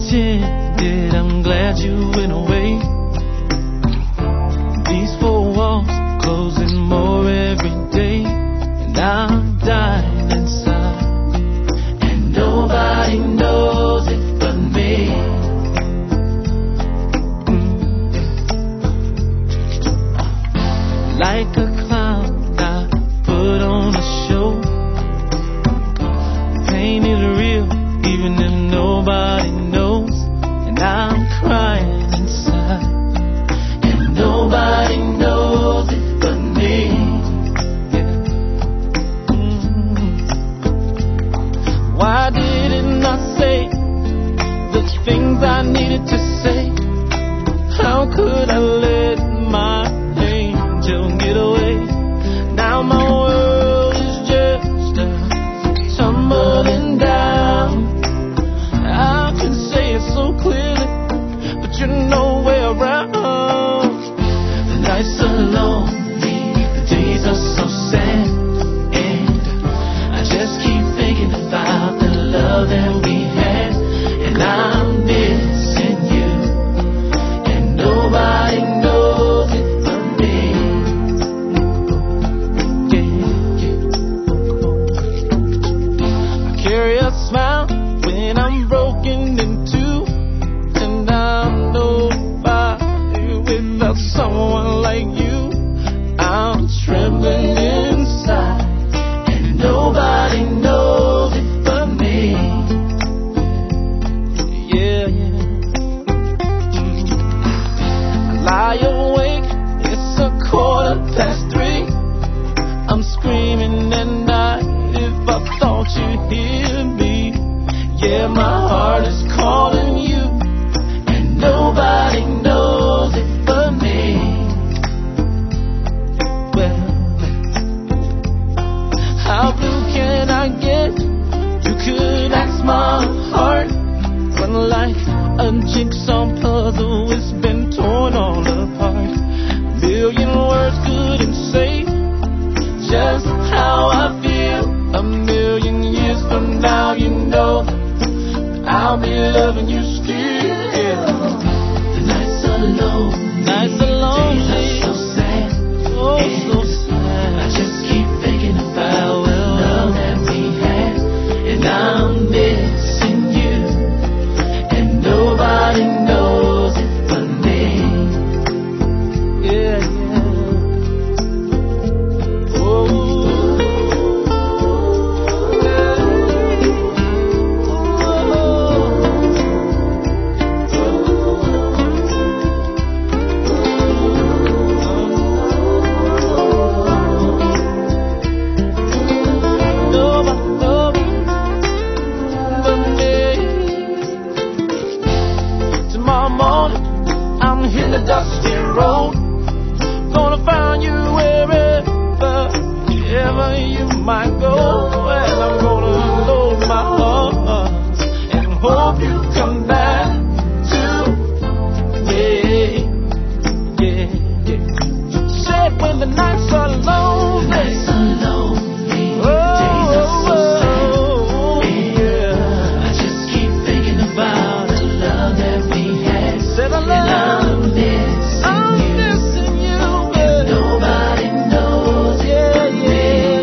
pretended I'm glad you went away. These four walls closing more every day, and I'm dying inside, and nobody knows it but me. Like a clown, I put on a show. Pain is real, even if nobody knows. And I'm crying inside, and nobody knows it but me. Why didn't I say the things I needed to say? How could I let my angel get away? Now my world is just tumbling down. I can say it so clearly, but you're nowhere around. The nights are lonely, the days are so sad, and I just keep thinking about the love that we had, and I'm missing you, and nobody knows it but me. I carry a smile when I'm broken in two, and I'm nobody without someone like you. I'm trembling inside, and nobody knows it but me. Yeah, yeah. I lie awake, it's 3:15. I'm screaming at night if I thought you'd hear me. Yeah, my heart is calling you, and nobody knows it but me. Well, how blue can I get? You could ask my heart. When like a jigsaw puzzle, it's been torn all apart. Million words couldn't say just how I feel. A million years from now, you know I'll be loving you still. The nights are lonely, days are so sad, oh so sad. I just keep thinking about the love that we had, and I'm missing you, and nobody knows it but me. Yeah, yeah. Oh. Tomorrow morning, I'm hitting the dusty road. Gonna find you wherever you might go. And I'm gonna load my heart and hope you come back to me. Yeah, yeah. Said when the nights are lonely, days are so sad. Yeah. I just keep thinking about the love that we had. Said I love, and I'm missing you, and nobody knows it but me.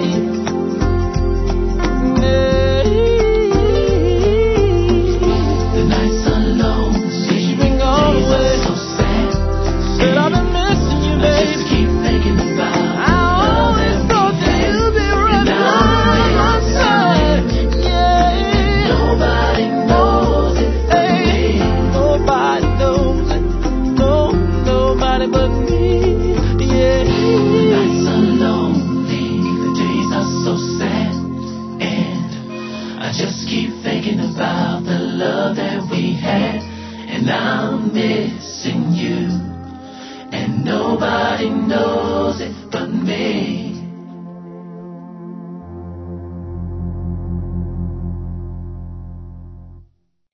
The nights are lonely, you've been gone away, days are so sad. Said I've been missing you, baby. I just keep thinking about I always thought that you'd be right by my side. Yeah, nobody knows it but me. Nobody knows it, no, nobody but me. Yeah. The nights are lonely, the days are so sad, and I just keep thinking about the love that we had, and I'm missing you, and nobody knows it